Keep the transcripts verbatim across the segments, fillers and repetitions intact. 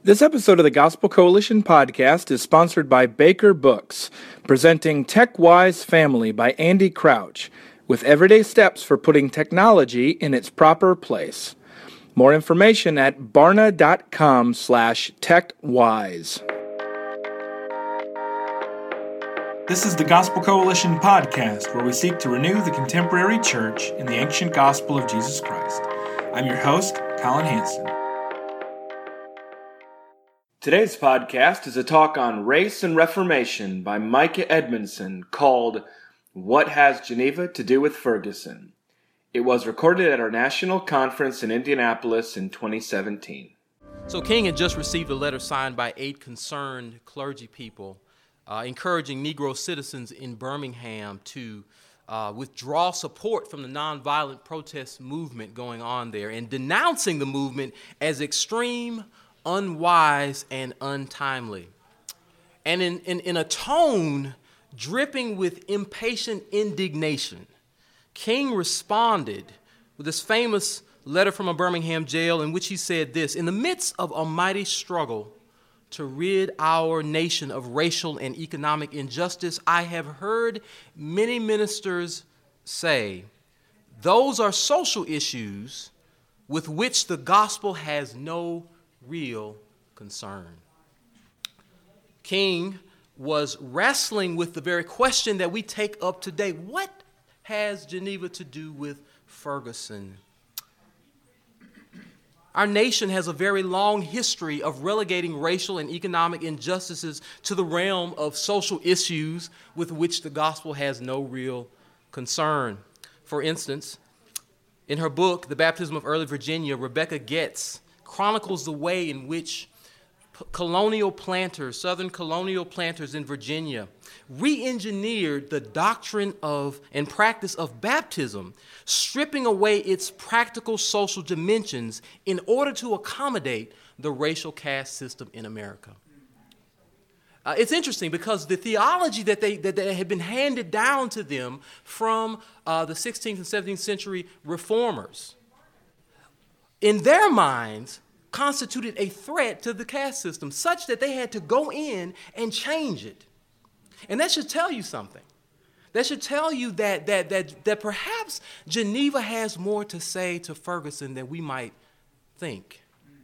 This episode of the Gospel Coalition podcast is sponsored by Baker Books, presenting TechWise Family by Andy Crouch, with everyday steps for putting technology in its proper place. More information at barna.com slash techwise. This is the Gospel Coalition podcast, where we seek to renew the contemporary church in the ancient gospel of Jesus Christ. I'm your host, Colin Hanson. Today's podcast is a talk on race and reformation by Micah Edmondson called What Has Geneva to Do with Ferguson? It was recorded at our national conference in Indianapolis in twenty seventeen. So King had just received a letter signed by eight concerned clergy people uh, encouraging Negro citizens in Birmingham to uh, withdraw support from the nonviolent protest movement going on there and denouncing the movement as extreme, unwise, and untimely. And in, in, in a tone dripping with impatient indignation, King responded with this famous letter from a Birmingham jail in which he said this: "In the midst of a mighty struggle to rid our nation of racial and economic injustice, I have heard many ministers say, those are social issues with which the gospel has no real concern." King was wrestling with the very question that we take up today. What has Geneva to do with Ferguson? Our nation has a very long history of relegating racial and economic injustices to the realm of social issues with which the gospel has no real concern. For instance, in her book, The Baptism of Early Virginia, Rebecca Getz chronicles the way in which p- colonial planters, southern colonial planters in Virginia, re-engineered the doctrine of and practice of baptism, stripping away its practical social dimensions in order to accommodate the racial caste system in America. Uh, it's interesting because the theology that they that, that had been handed down to them from uh, the sixteenth and seventeenth century reformers, in their minds, constituted a threat to the caste system, such that they had to go in and change it. And that should tell you something. That should tell you that that that that perhaps Geneva has more to say to Ferguson than we might think.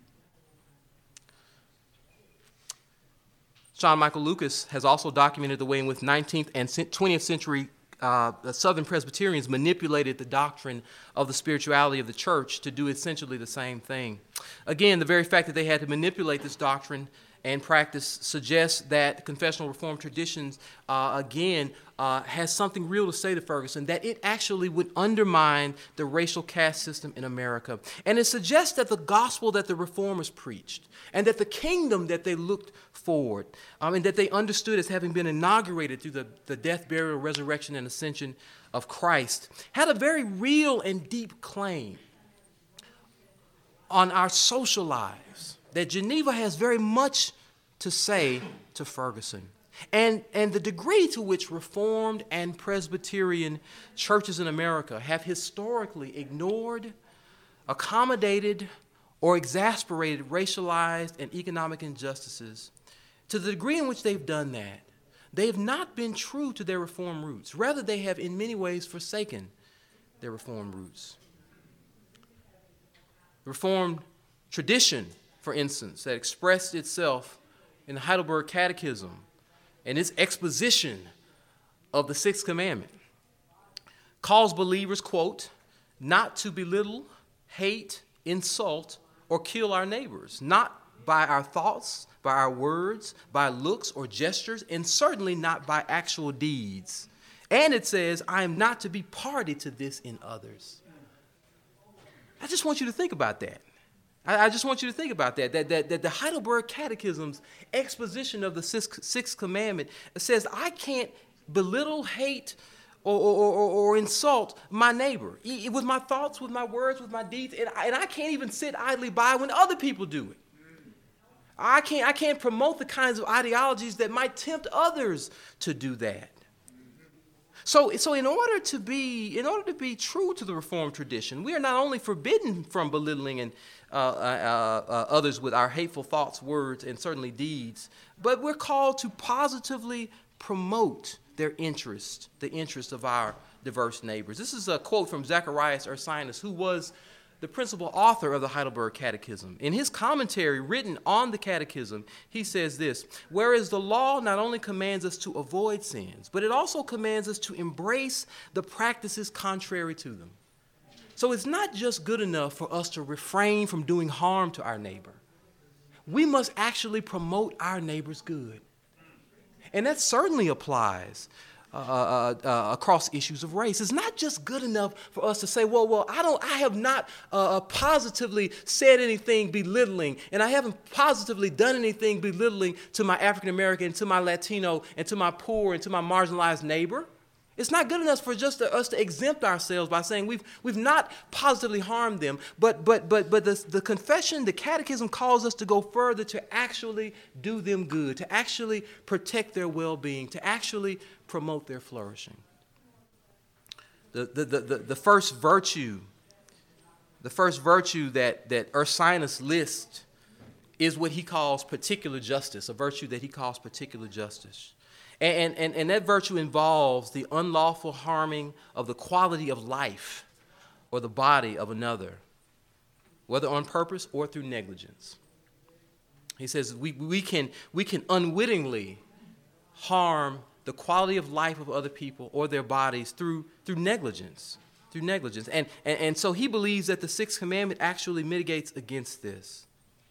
Sean Michael Lucas has also documented the way in which nineteenth and twentieth century Uh, the Southern Presbyterians manipulated the doctrine of the spirituality of the church to do essentially the same thing. Again, the very fact that they had to manipulate this doctrine and practice suggests that confessional reform traditions, uh, again, uh, has something real to say to Ferguson, that it actually would undermine the racial caste system in America. And it suggests that the gospel that the reformers preached and that the kingdom that they looked forward um, and that they understood as having been inaugurated through the, the death, burial, resurrection, and ascension of Christ had a very real and deep claim on our social lives, that Geneva has very much to say to Ferguson. And, and the degree to which Reformed and Presbyterian churches in America have historically ignored, accommodated, or exasperated racialized and economic injustices, to the degree in which they've done that, they have not been true to their Reformed roots. Rather, they have in many ways forsaken their Reformed roots. Reformed tradition, for instance, that expressed itself in the Heidelberg Catechism and its exposition of the Sixth Commandment, calls believers, quote, not to belittle, hate, insult, or kill our neighbors, not by our thoughts, by our words, by looks or gestures, and certainly not by actual deeds. And it says, I am not to be party to this in others. I just want you to think about that. I just want you to think about that, that, that, that the Heidelberg Catechism's exposition of the Sixth, Sixth Commandment says I can't belittle, hate, or, or, or, or insult my neighbor with my thoughts, with my words, with my deeds, and I, and I can't even sit idly by when other people do it. I can't, I can't promote the kinds of ideologies that might tempt others to do that. So, so in order to be, in order to be true to the Reformed tradition, we are not only forbidden from belittling and uh, uh, uh, others with our hateful thoughts, words, and certainly deeds, but we're called to positively promote their interest, the interest of our diverse neighbors. This is a quote from Zacharias Ursinus, who was the principal author of the Heidelberg Catechism. In his commentary written on the Catechism, he says this: whereas the law not only commands us to avoid sins, but it also commands us to embrace the practices contrary to them. So it's not just good enough for us to refrain from doing harm to our neighbor. We must actually promote our neighbor's good. And that certainly applies Uh, uh, uh, across issues of race. It's not just good enough for us to say, well, well, I don't, I have not uh, positively said anything belittling, and I haven't positively done anything belittling to my African American, to my Latino, and to my poor, and to my marginalized neighbor. It's not good enough for just to, us to exempt ourselves by saying we've we've not positively harmed them, but but but but the, the confession, the catechism calls us to go further, to actually do them good, to actually protect their well-being, to actually promote their flourishing. The the the, the, the first virtue, the first virtue that, that Ursinus lists is what he calls particular justice, a virtue that he calls particular justice. And, and, and that virtue involves the unlawful harming of the quality of life or the body of another, whether on purpose or through negligence. He says we, we, can, we can unwittingly harm the quality of life of other people or their bodies through, through negligence, through negligence. And, and, and so he believes that the Sixth Commandment actually mitigates against this.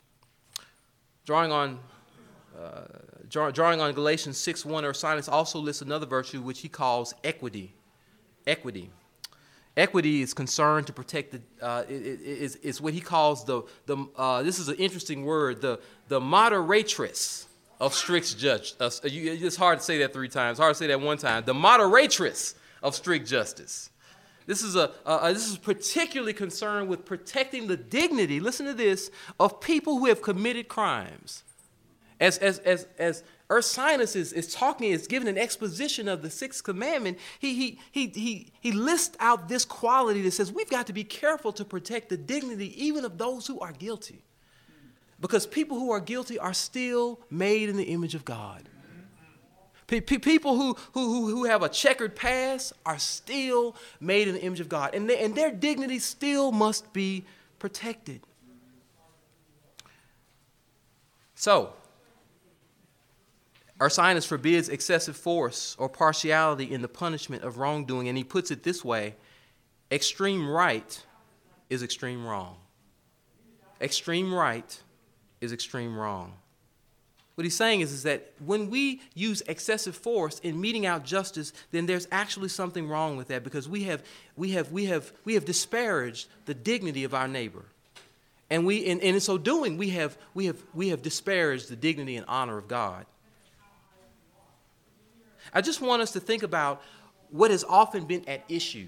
Drawing on Uh, draw, drawing on Galatians six one, Ursinus also lists another virtue which he calls equity. Equity. Equity is concerned to protect the. Uh, it, it, is, is what he calls the the. Uh, this is an interesting word. The the moderatress of strict judge. Uh, you, it's hard to say that three times. Hard to say that one time. The moderatress of strict justice. This is a uh, this is particularly concerned with protecting the dignity. Listen to this, of people who have committed crimes. As, as, as, as Ursinus is, is talking, is giving an exposition of the Sixth Commandment, he, he, he, he, he lists out this quality that says we've got to be careful to protect the dignity even of those who are guilty. Because people who are guilty are still made in the image of God. P- p- people who, who, who have a checkered past are still made in the image of God. And, they, and their dignity still must be protected. So, Ursinus forbids excessive force or partiality in the punishment of wrongdoing, and he puts it this way: extreme right is extreme wrong. Extreme right is extreme wrong. What he's saying is, is that when we use excessive force in meting out justice, then there's actually something wrong with that, because we have we have we have we have disparaged the dignity of our neighbor. And we and, and in so doing, we have we have we have disparaged the dignity and honor of God. I just want us to think about what has often been at issue.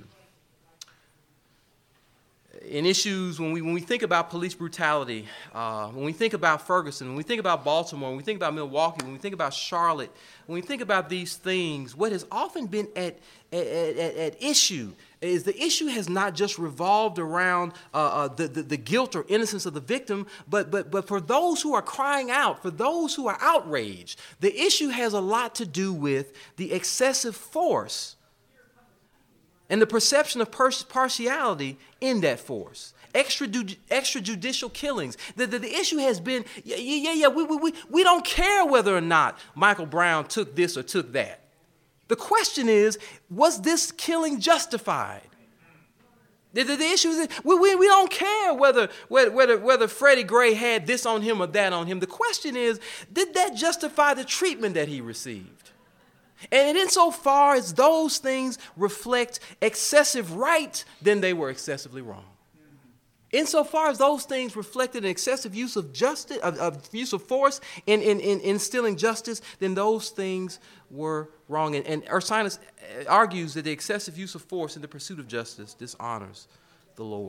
In issues, when we when we think about police brutality, uh, when we think about Ferguson, when we think about Baltimore, when we think about Milwaukee, when we think about Charlotte, when we think about these things, what has often been at at, at, at issue is the issue has not just revolved around uh, uh, the, the the guilt or innocence of the victim, but but but for those who are crying out, for those who are outraged, the issue has a lot to do with the excessive force and the perception of pers- partiality in that force. Extrajud- extrajudicial killings. The, the, the issue has been, yeah, yeah, yeah, we, we, we, we don't care whether or not Michael Brown took this or took that. The question is, was this killing justified? The, the, the issue is, we, we, we don't care whether, whether, whether, whether Freddie Gray had this on him or that on him. The question is, did that justify the treatment that he received? And insofar as those things reflect excessive right, then they were excessively wrong. Insofar as those things reflected an excessive use of justice, of, of use of force in, in, in instilling justice, then those things were wrong. And, and Ursinus argues that the excessive use of force in the pursuit of justice dishonors the Lord.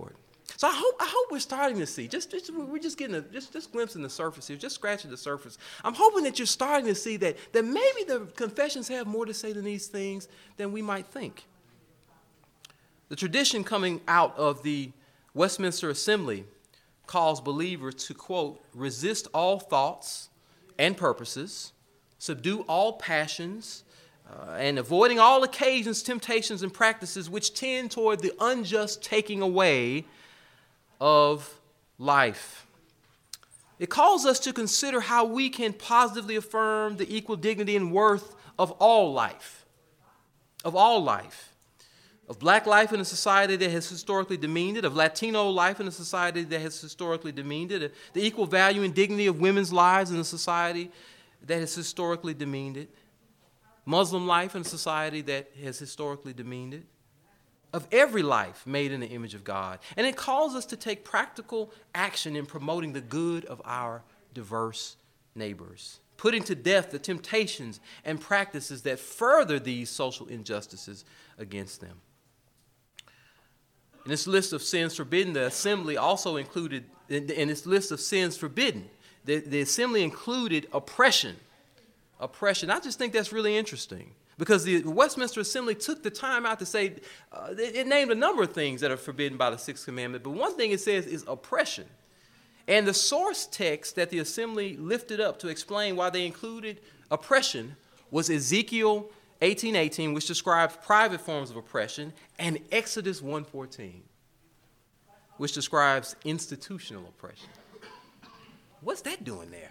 So I hope I hope we're starting to see, just, just we're just getting a just, just glimpsing the surface here, just scratching the surface. I'm hoping that you're starting to see that, that maybe the confessions have more to say than these things than we might think. The tradition coming out of the Westminster Assembly calls believers to, quote, resist all thoughts and purposes, subdue all passions, uh, and avoiding all occasions, temptations, and practices which tend toward the unjust taking away of life. It calls us to consider how we can positively affirm the equal dignity and worth of all life, of all life, of black life in a society that has historically demeaned it, of Latino life in a society that has historically demeaned it, the equal value and dignity of women's lives in a society that has historically demeaned it, Muslim life in a society that has historically demeaned it, of every life made in the image of God. And it calls us to take practical action in promoting the good of our diverse neighbors, putting to death the temptations and practices that further these social injustices against them. In this list of sins forbidden, the assembly also included, in, in its list of sins forbidden, the, the assembly included oppression. Oppression. I just think that's really interesting because the Westminster Assembly took the time out to say, uh, it, it named a number of things that are forbidden by the Sixth Commandment, but one thing it says is oppression. And the source text that the assembly lifted up to explain why they included oppression was Ezekiel eighteen eighteen, which describes private forms of oppression, and Exodus one fourteen, which describes institutional oppression. What's that doing there?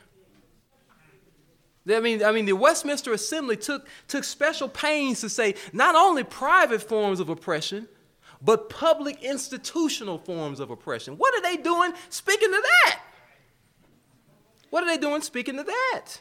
I mean, I mean, the Westminster Assembly took, took special pains to say not only private forms of oppression, but public institutional forms of oppression. What are they doing speaking to that? What are they doing speaking to that?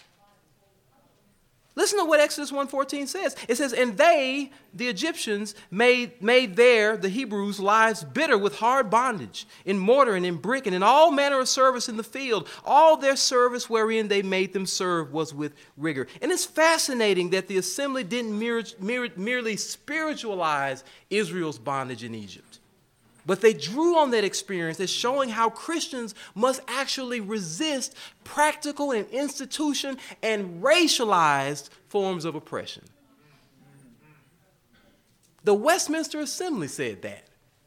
Listen to what Exodus one fourteen says. It says, and they, the Egyptians, made, made their, the Hebrews, lives bitter with hard bondage, in mortar and in brick, and in all manner of service in the field. All their service wherein they made them serve was with rigor. And it's fascinating that the assembly didn't mere, mere, merely spiritualize Israel's bondage in Egypt, but they drew on that experience as showing how Christians must actually resist practical and institution and racialized forms of oppression. The Westminster Assembly said that.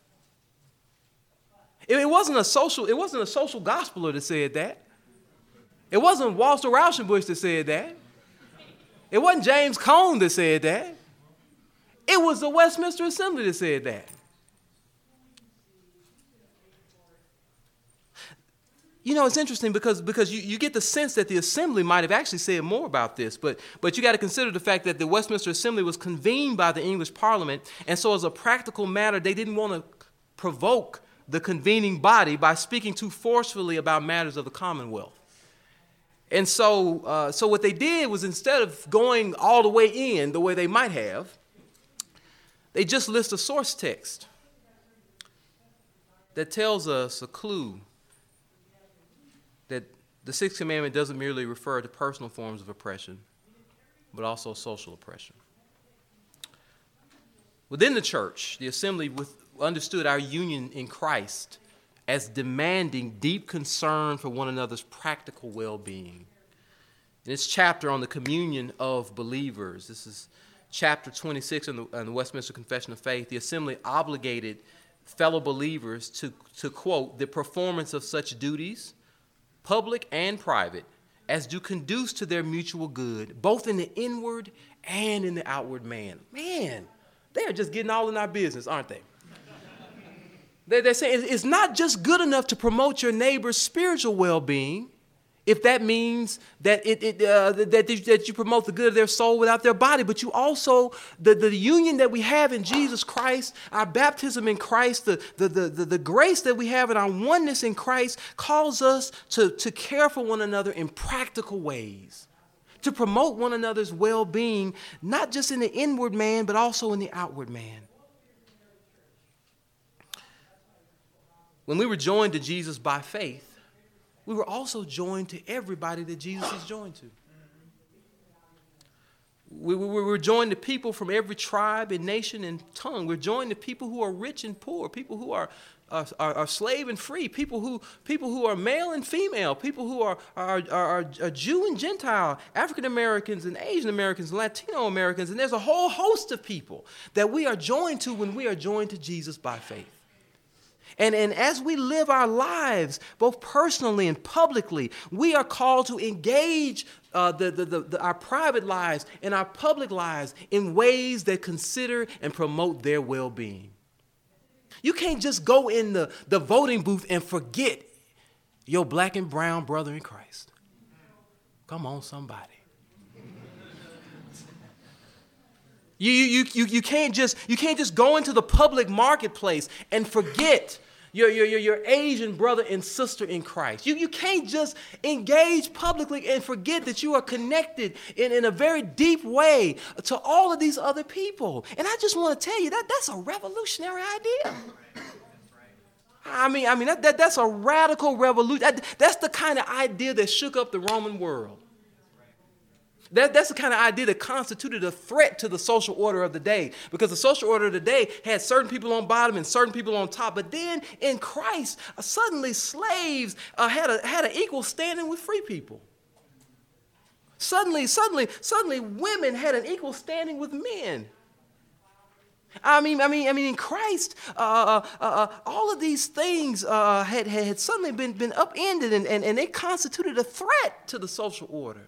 It wasn't a social, it wasn't a social gospeler that said that. It wasn't Walter Rauschenbusch that said that. It wasn't James Cone that said that. It was the Westminster Assembly that said that. You know, it's interesting because, because you, you get the sense that the assembly might have actually said more about this, but, but you got to consider the fact that the Westminster Assembly was convened by the English Parliament, and so as a practical matter, they didn't want to provoke the convening body by speaking too forcefully about matters of the Commonwealth. And so, uh, so what they did was, instead of going all the way in the way they might have, they just list a source text that tells us a clue that the Sixth Commandment doesn't merely refer to personal forms of oppression, but also social oppression. Within the church, the assembly with, understood our union in Christ as demanding deep concern for one another's practical well-being. In its chapter on the communion of believers, this is chapter twenty-six in the, in the Westminster Confession of Faith, the assembly obligated fellow believers to, to, quote, the performance of such duties, public and private, as do conduce to their mutual good, both in the inward and in the outward man. Man, they are just getting all in our business, aren't they? They're saying it's not just good enough to promote your neighbor's spiritual well-being, if that means that it, it uh, that, that you promote the good of their soul without their body, but you also, the, the union that we have in Jesus Christ, our baptism in Christ, the, the, the, the, the grace that we have in our oneness in Christ calls us to, to care for one another in practical ways, to promote one another's well-being, not just in the inward man, but also in the outward man. When we were joined to Jesus by faith, we were also joined to everybody that Jesus is joined to. We, we, we were joined to people from every tribe and nation and tongue. We're joined to people who are rich and poor, people who are are, are, are slave and free, people who, people who are male and female, people who are, are, are, are Jew and Gentile, African Americans and Asian Americans, Latino Americans, and there's a whole host of people that we are joined to when we are joined to Jesus by faith. And, and as we live our lives, both personally and publicly, we are called to engage uh, the, the, the, the, our private lives and our public lives in ways that consider and promote their well-being. You can't just go in the, the voting booth and forget your black and brown brother in Christ. Come on, somebody. You, you, you, you, can't just, you can't just go into the public marketplace and forget your, your, your, your Asian brother and sister in Christ. You, you can't just engage publicly and forget that you are connected in, in a very deep way to all of these other people. And I just want to tell you that that's a revolutionary idea. I mean, I mean that, that, that's a radical revolution. That, that's the kind of idea that shook up the Roman world. That, that's the kind of idea that constituted a threat to the social order of the day, because the social order of the day had certain people on bottom and certain people on top. But then in Christ, uh, suddenly slaves uh, had a, had an equal standing with free people. Suddenly, suddenly, suddenly women had an equal standing with men. I mean, I mean, I mean, in Christ, uh, uh, uh, all of these things uh, had, had suddenly been, been upended, and, and, and they constituted a threat to the social order.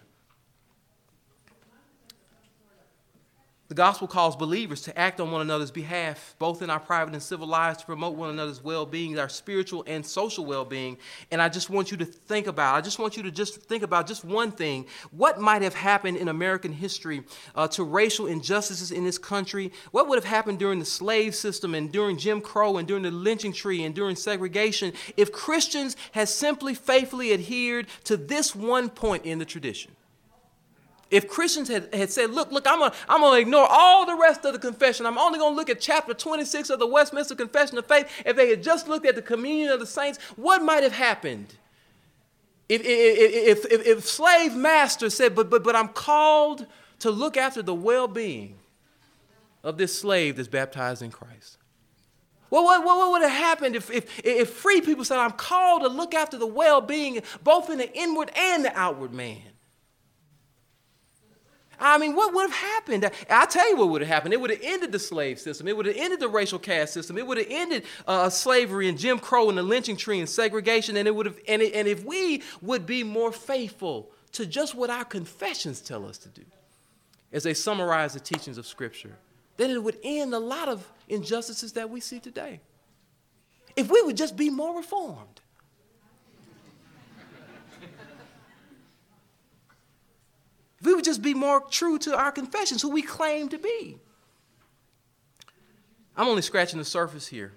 The gospel calls believers to act on one another's behalf, both in our private and civil lives, to promote one another's well-being, our spiritual and social well-being. And I just want you to think about, I just want you to just think about just one thing. What might have happened in American history uh, to racial injustices in this country? What would have happened during the slave system and during Jim Crow and during the lynching tree and during segregation if Christians had simply faithfully adhered to this one point in the tradition? If Christians had, had said, look, look, I'm going I'm to ignore all the rest of the confession. I'm only going to look at chapter twenty-six of the Westminster Confession of Faith. If they had just looked at the communion of the saints, what might have happened? If, if, if, if, if slave master said, but, but, but I'm called to look after the well-being of this slave that's baptized in Christ. Well, what, what, what would have happened if, if, if free people said, I'm called to look after the well-being both in the inward and the outward man? I mean, what would have happened? I'll tell you what would have happened. It would have ended the slave system. It would have ended the racial caste system. It would have ended uh, slavery and Jim Crow and the lynching tree and segregation. And it would have, and, it, and if we would be more faithful to just what our confessions tell us to do, as they summarize the teachings of Scripture, then it would end a lot of injustices that we see today. If we would just be more reformed. If we would just be more true to our confessions, who we claim to be. I'm only scratching the surface here.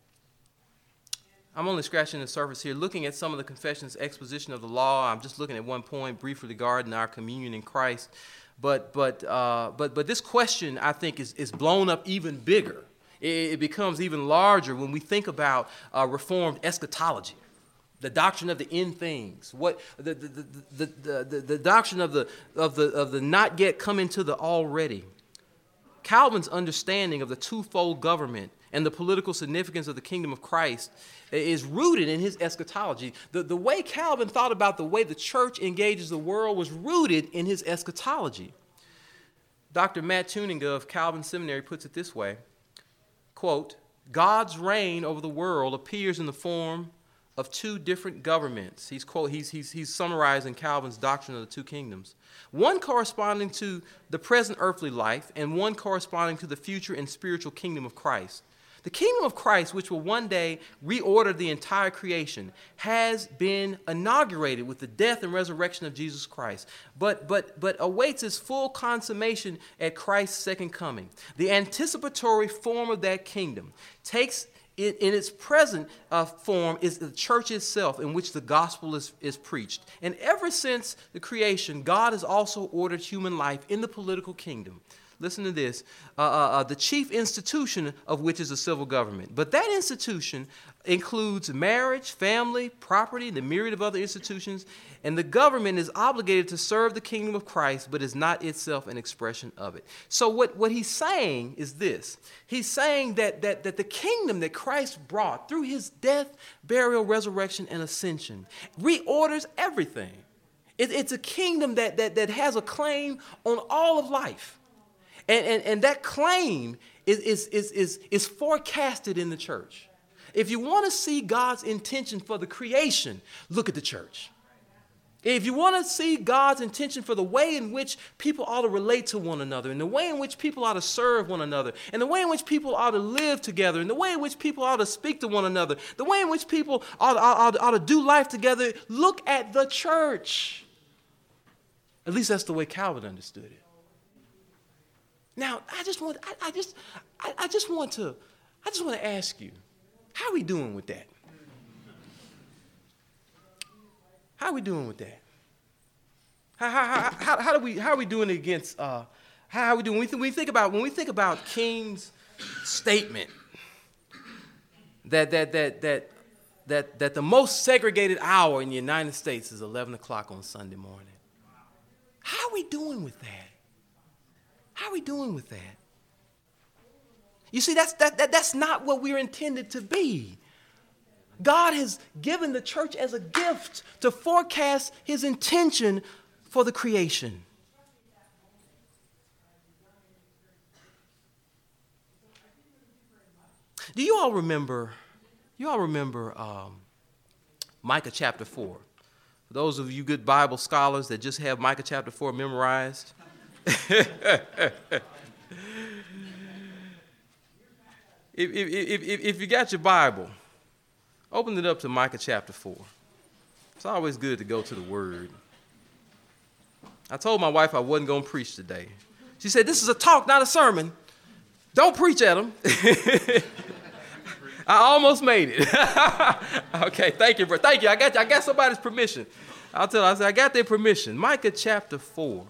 I'm only scratching the surface here, looking at some of the confessions' exposition of the law. I'm just looking at one point, briefly regarding our communion in Christ. But but uh, but but this question, I think, is is blown up even bigger. It, it becomes even larger when we think about uh, Reformed eschatology. The doctrine of the end things, what the the, the, the, the, the, the doctrine of the of the of the not yet coming to the already. Calvin's understanding of the twofold government and the political significance of the kingdom of Christ is rooted in his eschatology. The, the way Calvin thought about the way the church engages the world was rooted in his eschatology. Doctor Matt Tuninga of Calvin Seminary puts it this way, quote, God's reign over the world appears in the form of two different governments. He's, quote, he's, he's, he's summarizing Calvin's doctrine of the two kingdoms. One corresponding to the present earthly life and one corresponding to the future and spiritual kingdom of Christ. The kingdom of Christ, which will one day reorder the entire creation, has been inaugurated with the death and resurrection of Jesus Christ, but, but, but awaits its full consummation at Christ's second coming. The anticipatory form of that kingdom takes In, in its present uh, form is the church itself, in which the gospel is, is preached. And ever since the creation, God has also ordered human life in the political kingdom. Listen to this, uh, uh, uh, the chief institution of which is a civil government. But that institution includes marriage, family, property, and the myriad of other institutions, and the government is obligated to serve the kingdom of Christ, but is not itself an expression of it. So what, what he's saying is this. He's saying that, that, that the kingdom that Christ brought through his death, burial, resurrection, and ascension reorders everything. It, it's a kingdom that, that, that has a claim on all of life. And, and, and that claim is, is, is, is, is forecasted in the church. If you want to see God's intention for the creation, look at the church. If you want to see God's intention for the way in which people ought to relate to one another, and the way in which people ought to serve one another, and the way in which people ought to live together, and the way in which people ought to speak to one another, the way in which people ought, ought, ought to do life together, look at the church. At least that's the way Calvin understood it. Now, I just want, I, I just, I, I just want to, I just want to ask you, how are we doing with that? How are we doing with that? How, how, how, how, do we, how are we doing it against, uh, how are we doing? When we, th- we think about, when we think about King's statement that, that, that, that, that, that the most segregated hour in the United States is eleven o'clock on Sunday morning. How are we doing with that? How are we doing with that? You see, that's, that, that, that's not what we're intended to be. God has given the church as a gift to forecast his intention for the creation. Do you all remember, you all remember um, Micah chapter four? For those of you good Bible scholars that just have Micah chapter four memorized. If, if, if, if, if you got your Bible, open it up to Micah chapter four. It's always good to go to the Word. I told my wife I wasn't going to preach today. She said, this is a talk, not a sermon. Don't preach at them. I almost made it. Okay, thank you, bro. Thank you. I got, I got somebody's permission. I'll tell her, I said, I got their permission. Micah chapter four.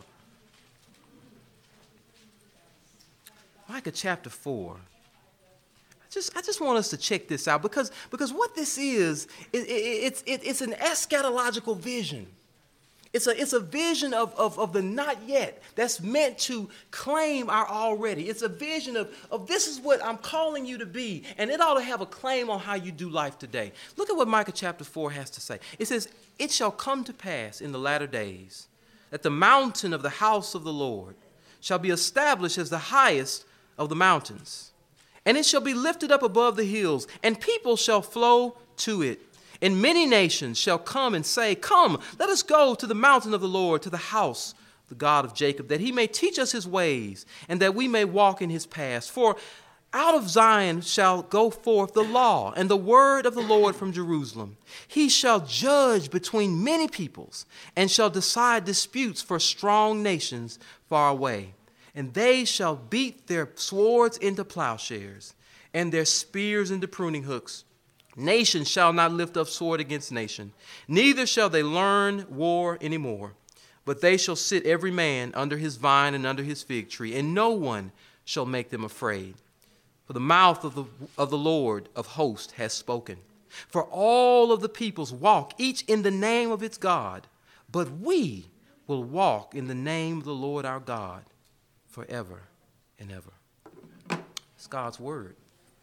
Micah chapter four. Just, I just want us to check this out because, because what this is, it, it, it's, it, it's an eschatological vision. It's a, it's a vision of, of, of the not yet that's meant to claim our already. It's a vision of, of this is what I'm calling you to be, and it ought to have a claim on how you do life today. Look at what Micah chapter four has to say. It says, it shall come to pass in the latter days that the mountain of the house of the Lord shall be established as the highest of the mountains. And it shall be lifted up above the hills, and people shall flow to it. And many nations shall come and say, come, let us go to the mountain of the Lord, to the house of the God of Jacob, that he may teach us his ways, and that we may walk in his paths. For out of Zion shall go forth the law and the word of the Lord from Jerusalem. He shall judge between many peoples, and shall decide disputes for strong nations far away. And they shall beat their swords into plowshares, and their spears into pruning hooks. Nation shall not lift up sword against nation, neither shall they learn war any more. But they shall sit every man under his vine and under his fig tree, and no one shall make them afraid. For the mouth of the, of the Lord of hosts has spoken. For all of the peoples walk, each in the name of its God. But we will walk in the name of the Lord our God forever and ever. It's God's word.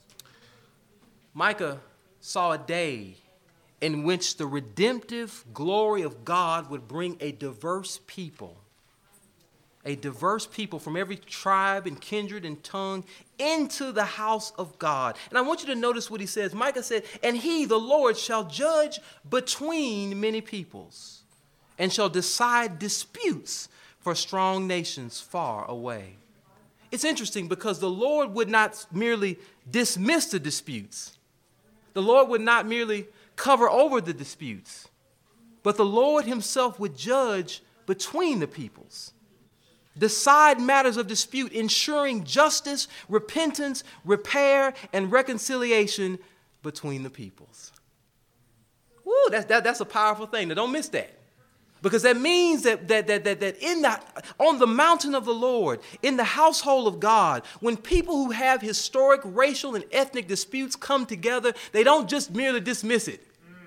Micah saw a day in which the redemptive glory of God would bring a diverse people, a diverse people from every tribe and kindred and tongue into the house of God. And I want you to notice what he says. Micah said, and he, the Lord, shall judge between many peoples and shall decide disputes for strong nations far away. It's interesting because the Lord would not merely dismiss the disputes. The Lord would not merely cover over the disputes, but the Lord himself would judge between the peoples, decide matters of dispute, ensuring justice, repentance, repair, and reconciliation between the peoples. Woo, that's, that, that's a powerful thing. Now, don't miss that. Because that means that, that, that, that, that in the, on the mountain of the Lord, in the household of God, when people who have historic racial and ethnic disputes come together, they don't just merely dismiss it.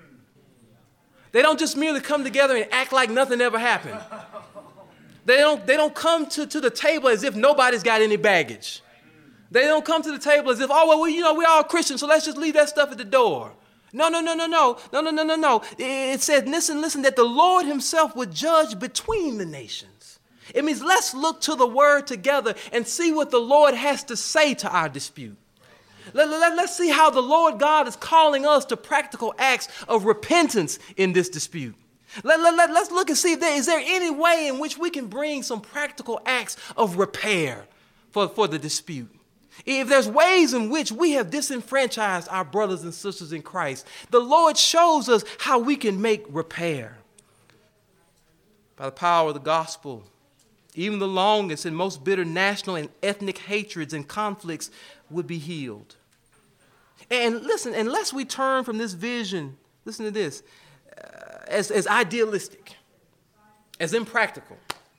They don't just merely come together and act like nothing ever happened. They don't, they don't come to, to the table as if nobody's got any baggage. They don't come to the table as if, oh, well, we, you know, we're all Christians, so let's just leave that stuff at the door. No, no, no, no, no, no, no, no, no, no. It said, listen, listen, that the Lord himself would judge between the nations. It means let's look to the word together and see what the Lord has to say to our dispute. Let, let, let's see how the Lord God is calling us to practical acts of repentance in this dispute. Let, let, let, let's look and see if there is there any way in which we can bring some practical acts of repair for, for the dispute. If there's ways in which we have disenfranchised our brothers and sisters in Christ, the Lord shows us how we can make repair. By the power of the gospel, even the longest and most bitter national and ethnic hatreds and conflicts would be healed. And listen, unless we turn from this vision, listen to this, uh, as, as idealistic, as impractical,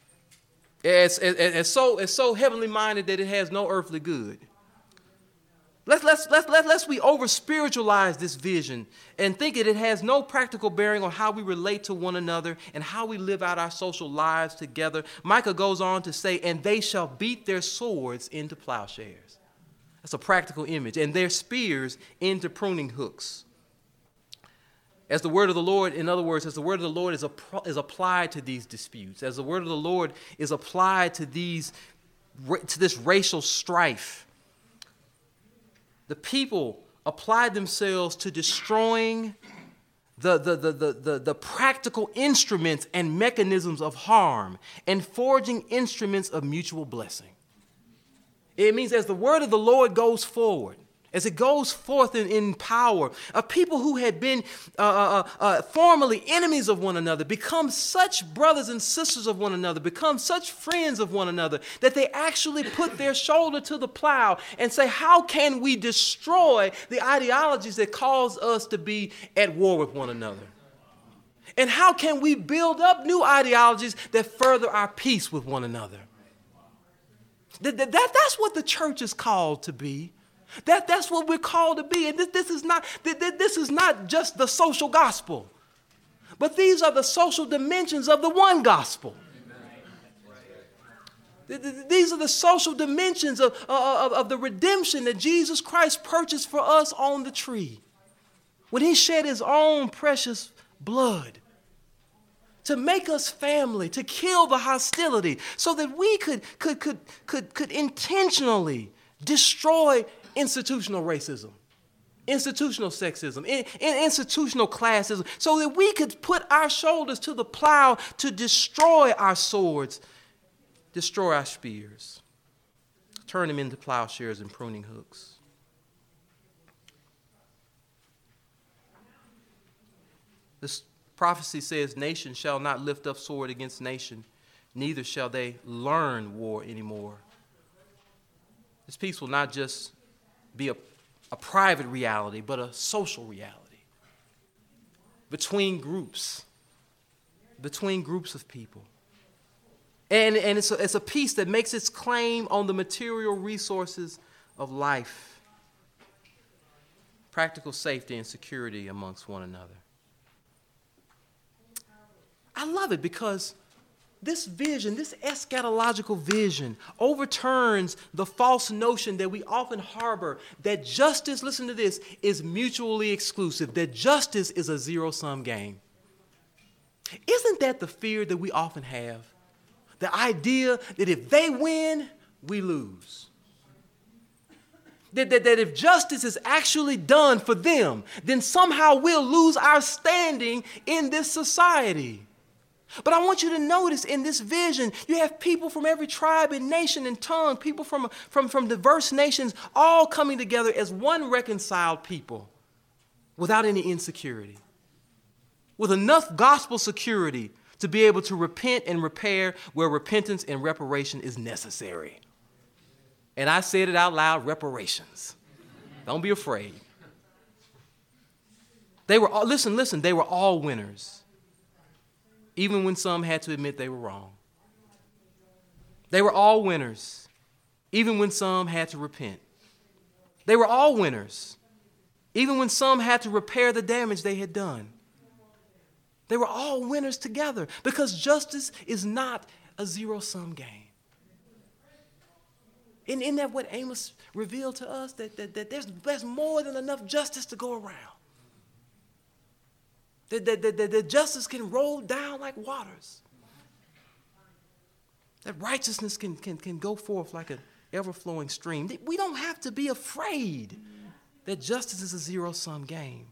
As, as, as, so, as so heavenly minded that it has no earthly good. Let's, let's, let's, let's, let's we over spiritualize this vision and think that it has no practical bearing on how we relate to one another and how we live out our social lives together. Micah goes on to say, and they shall beat their swords into plowshares. That's a practical image. And their spears into pruning hooks. As the word of the Lord, in other words, as the word of the Lord is, is applied to these disputes, as the word of the Lord is applied to these, to this racial strife, the people applied themselves to destroying the, the, the, the, the, the practical instruments and mechanisms of harm and forging instruments of mutual blessing. It means as the word of the Lord goes forward, as it goes forth in, in power, a people who had been uh, uh, uh, formerly enemies of one another become such brothers and sisters of one another, become such friends of one another, that they actually put their shoulder to the plow and say, how can we destroy the ideologies that cause us to be at war with one another? And how can we build up new ideologies that further our peace with one another? That, that, that's what the church is called to be. That, that's what we're called to be. And this, this, is not, this is not just the social gospel, but these are the social dimensions of the one gospel. Amen. These are the social dimensions of, of, of the redemption that Jesus Christ purchased for us on the tree. When he shed his own precious blood to make us family, to kill the hostility, so that we could, could, could, could, could intentionally destroy institutional racism, institutional sexism, in, in institutional classism, so that we could put our shoulders to the plow to destroy our swords, destroy our spears, turn them into plowshares and pruning hooks. This prophecy says, nation shall not lift up sword against nation, neither shall they learn war anymore. This peace will not just be a, a private reality, but a social reality between groups, between groups of people. And, and it's, a, it's a peace that makes its claim on the material resources of life, practical safety and security amongst one another. I love it because this vision, this eschatological vision, overturns the false notion that we often harbor that justice, listen to this, is mutually exclusive, that justice is a zero-sum game. Isn't that the fear that we often have? The idea that if they win, we lose. That, that, that if justice is actually done for them, then somehow we'll lose our standing in this society. But I want you to notice in this vision, you have people from every tribe and nation and tongue, people from, from, from diverse nations, all coming together as one reconciled people without any insecurity, with enough gospel security to be able to repent and repair where repentance and reparation is necessary. And I said it out loud, reparations. Don't be afraid. They were all, listen, listen, they were all winners. even when some had to admit they were wrong. They were all winners, even when some had to repent. They were all winners, even when some had to repair the damage they had done. They were all winners together because justice is not a zero-sum game. And isn't that what Amos revealed to us? That, that, that there's, there's more than enough justice to go around. That, that, that, that, that justice can roll down like waters. That righteousness can, can, can go forth like an ever-flowing stream. We don't have to be afraid that justice is a zero-sum game.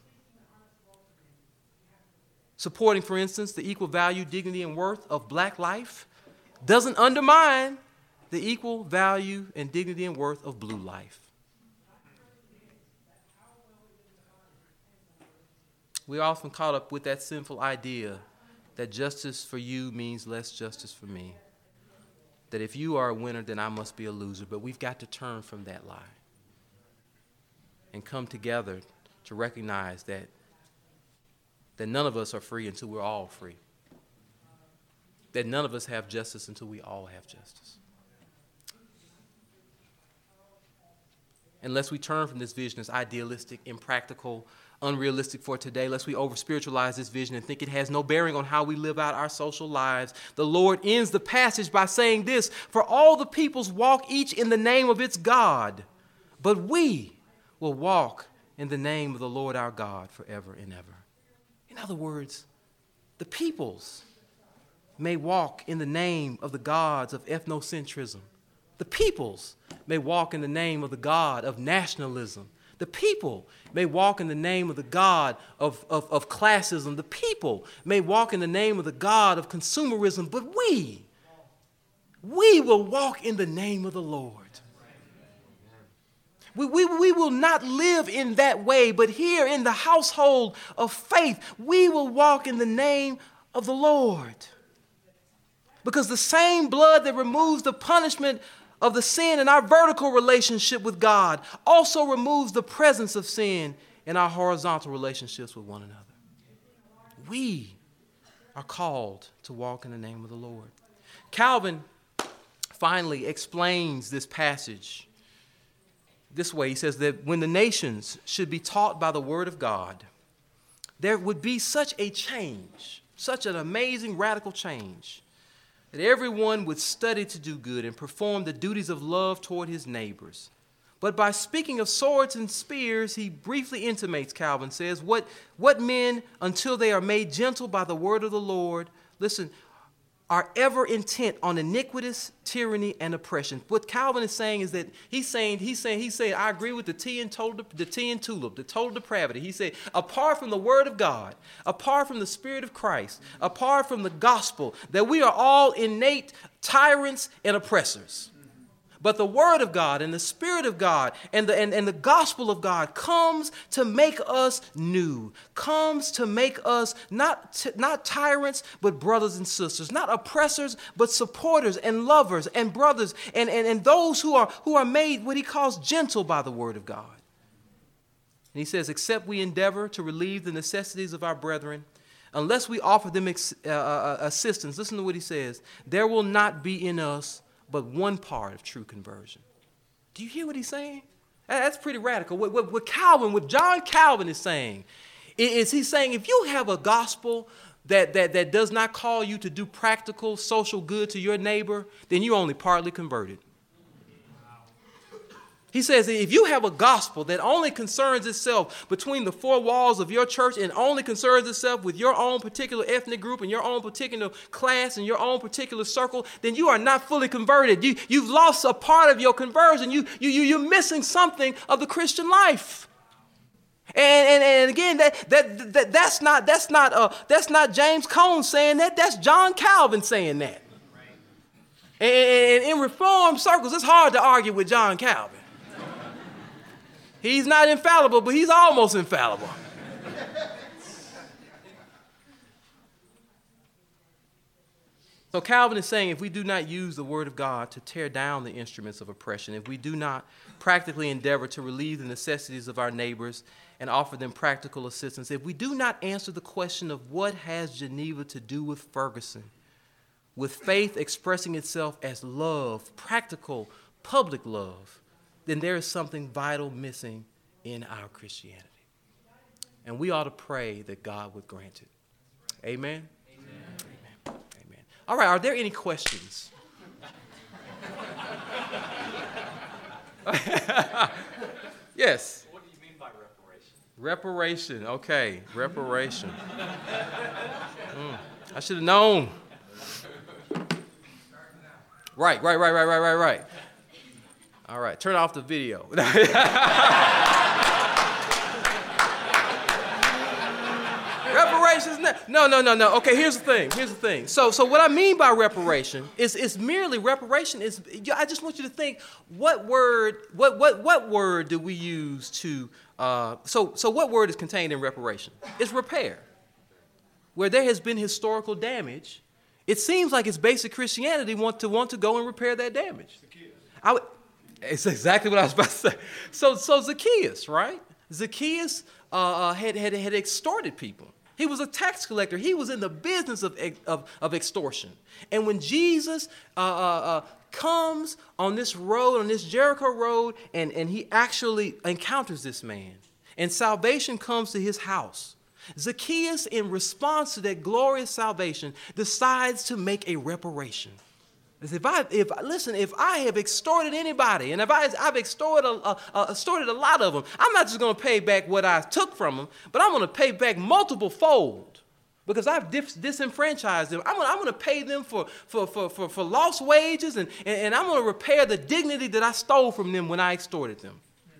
Supporting, for instance, the equal value, dignity, and worth of black life doesn't undermine the equal value and dignity and worth of blue life. We're often caught up with that sinful idea that justice for you means less justice for me. That if you are a winner, then I must be a loser. But we've got to turn from that lie and come together to recognize that, that none of us are free until we're all free. That none of us have justice until we all have justice. Unless we turn from this vision as idealistic, impractical, unrealistic for today, lest we over-spiritualize this vision and think it has no bearing on how we live out our social lives. The Lord ends the passage by saying this: for all the peoples walk each in the name of its God, but we will walk in the name of the Lord our God forever and ever. In other words, the peoples may walk in the name of the gods of ethnocentrism. The peoples may walk in the name of the God of nationalism. The people may walk in the name of the God of, of, of classism. The people may walk in the name of the God of consumerism. But we, we will walk in the name of the Lord. We, we, we will not live in that way, but here in the household of faith, we will walk in the name of the Lord. Because the same blood that removes the punishment of the sin in our vertical relationship with God also removes the presence of sin in our horizontal relationships with one another. We are called to walk in the name of the Lord. Calvin finally explains this passage this way. He says that when the nations should be taught by the word of God, there would be such a change, such an amazing radical change, that everyone would study to do good and perform the duties of love toward his neighbors. But by speaking of swords and spears, he briefly intimates, Calvin says, what, what men, until they are made gentle by the word of the Lord, listen, are ever intent on iniquitous tyranny and oppression. What Calvin is saying is that he's saying, he's saying, he's saying, I agree with the T and total, the T and tulip, the total depravity. He said, apart from the word of God, apart from the Spirit of Christ, apart from the gospel, that we are all innate tyrants and oppressors. But the word of God and the Spirit of God and the, and, and the gospel of God comes to make us new, comes to make us not, t- not tyrants, but brothers and sisters, not oppressors, but supporters and lovers and brothers and, and, and those who are, who are made what he calls gentle by the word of God. And he says, except we endeavor to relieve the necessities of our brethren, unless we offer them ex- uh, uh, assistance, listen to what he says, there will not be in us but one part of true conversion. Do you hear what he's saying? That's pretty radical. What, what, what Calvin, what John Calvin is saying, is he's saying if you have a gospel that, that, that does not call you to do practical social good to your neighbor, then you're only partly converted. He says if you have a gospel that only concerns itself between the four walls of your church and only concerns itself with your own particular ethnic group and your own particular class and your own particular circle, then you are not fully converted. You, you've lost a part of your conversion. You, you, you, you're missing something of the Christian life. And, and, and again, that, that, that, that's, not, that's, not, uh, that's not James Cone saying that. That's John Calvin saying that. And, and in Reformed circles, it's hard to argue with John Calvin. He's not infallible, but he's almost infallible. So Calvin is saying if we do not use the word of God to tear down the instruments of oppression, if we do not practically endeavor to relieve the necessities of our neighbors and offer them practical assistance, if we do not answer the question of what has Geneva to do with Ferguson, with faith expressing itself as love, practical, public love, then there is something vital missing in our Christianity. And we ought to pray that God would grant it. Amen? Amen. Amen. All right, are there any questions? Yes. What do you mean by reparation? Reparation, okay, reparation. Mm, I should have known. Right, right, right, right, right, right, right. All right, turn off the video. Reparations, no, no, no, no. Okay, here's the thing. Here's the thing. So, so what I mean by reparation is, is merely reparation is. I just want you to think. What word? What what what word do we use to? Uh, so so what word is contained in reparation? It's repair. Where there has been historical damage, it seems like it's basic Christianity want to want to go and repair that damage. I would, it's exactly what I was about to say. So so Zacchaeus, right? Zacchaeus uh, uh, had, had had extorted people. He was a tax collector. He was in the business of, of, of extortion. And when Jesus uh, uh, uh, comes on this road, on this Jericho road, and, and he actually encounters this man, and salvation comes to his house, Zacchaeus, in response to that glorious salvation, decides to make a reparation. If I, if listen, if I have extorted anybody, and if I, I've extorted a, a, a, extorted a lot of them, I'm not just going to pay back what I took from them, but I'm going to pay back multiple fold because I've dis- disenfranchised them. I'm going I'm to pay them for, for, for, for, for lost wages, and, and, and I'm going to repair the dignity that I stole from them when I extorted them.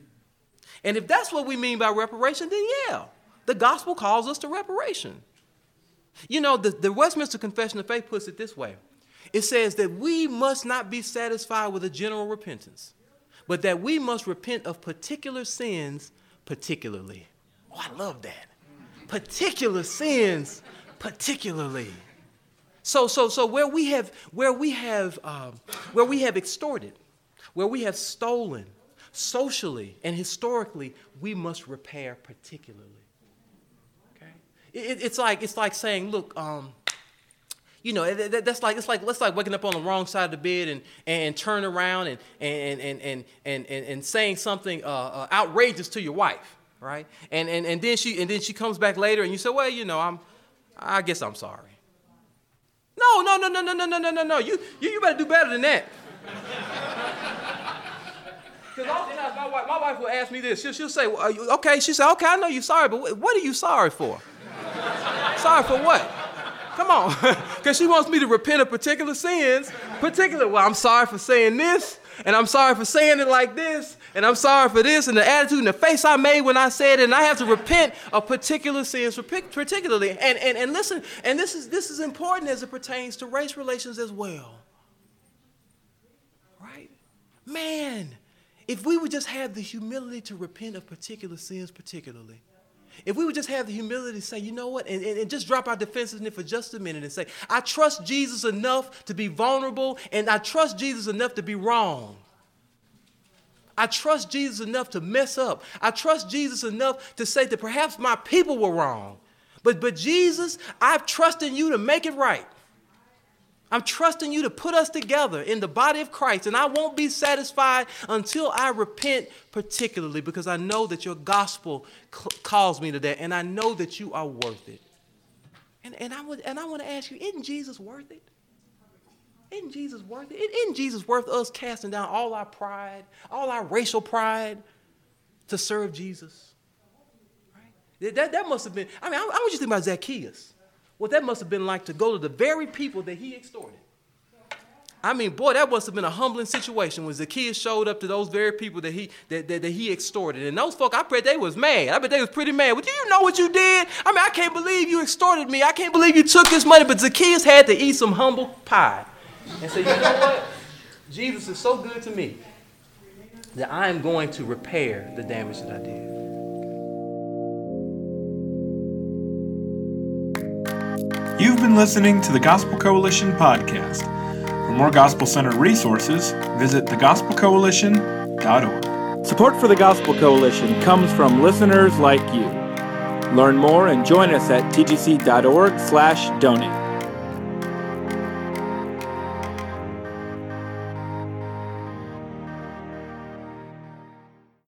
And if that's what we mean by reparation, then yeah, the gospel calls us to reparation. You know, the, the Westminster Confession of Faith puts it this way. It says that we must not be satisfied with a general repentance, but that we must repent of particular sins particularly. Oh, I love that. Particular sins particularly. So, so, so where we have, where we have, um, where we have extorted, where we have stolen, socially and historically, we must repair particularly. Okay, it, it's like it's like saying, look. Um, You know, that's like it's like let's like waking up on the wrong side of the bed and and turn around and and and and and and, and saying something uh, uh, outrageous to your wife, right? And and and then she and then she comes back later and you say, well, you know, I'm, I guess I'm sorry. No, no, no, no, no, no, no, no, no, no. You you you better do better than that. Because oftentimes my wife my wife will ask me this. She'll she'll say, well, okay, she said, okay, I know you're sorry, but what are you sorry for? Sorry for what? Come on, because she wants me to repent of particular sins. Particular, well, I'm sorry for saying this, and I'm sorry for saying it like this, and I'm sorry for this, and the attitude and the face I made when I said it, and I have to repent of particular sins, particularly. And and and listen, and this is this is important as it pertains to race relations as well. Right? Man, if we would just have the humility to repent of particular sins, particularly. If we would just have the humility to say, you know what, and, and, and just drop our defensiveness for just a minute and say, I trust Jesus enough to be vulnerable, and I trust Jesus enough to be wrong. I trust Jesus enough to mess up. I trust Jesus enough to say that perhaps my people were wrong. But, but Jesus, I've trusted you to make it right. I'm trusting you to put us together in the body of Christ, and I won't be satisfied until I repent particularly because I know that your gospel c- calls me to that, and I know that you are worth it. And, and I would, and I want to ask you, isn't Jesus worth it? Isn't Jesus worth it? Isn't Jesus worth us casting down all our pride, all our racial pride to serve Jesus? Right? That, that must have been, I mean, I, I want you to think about Zacchaeus. What that must have been like to go to the very people that he extorted. I mean, boy, that must have been a humbling situation when Zacchaeus showed up to those very people that he that, that, that he extorted. And those folk, I bet they was mad. I bet they was pretty mad. Well, do you know what you did? I mean, I can't believe you extorted me. I can't believe you took this money. But Zacchaeus had to eat some humble pie and say, you know what? Jesus is so good to me that I am going to repair the damage that I did. You've been listening to the Gospel Coalition podcast. For more gospel-centered resources, visit the gospel coalition dot org. Support for the Gospel Coalition comes from listeners like you. Learn more and join us at t g c dot org slash donate.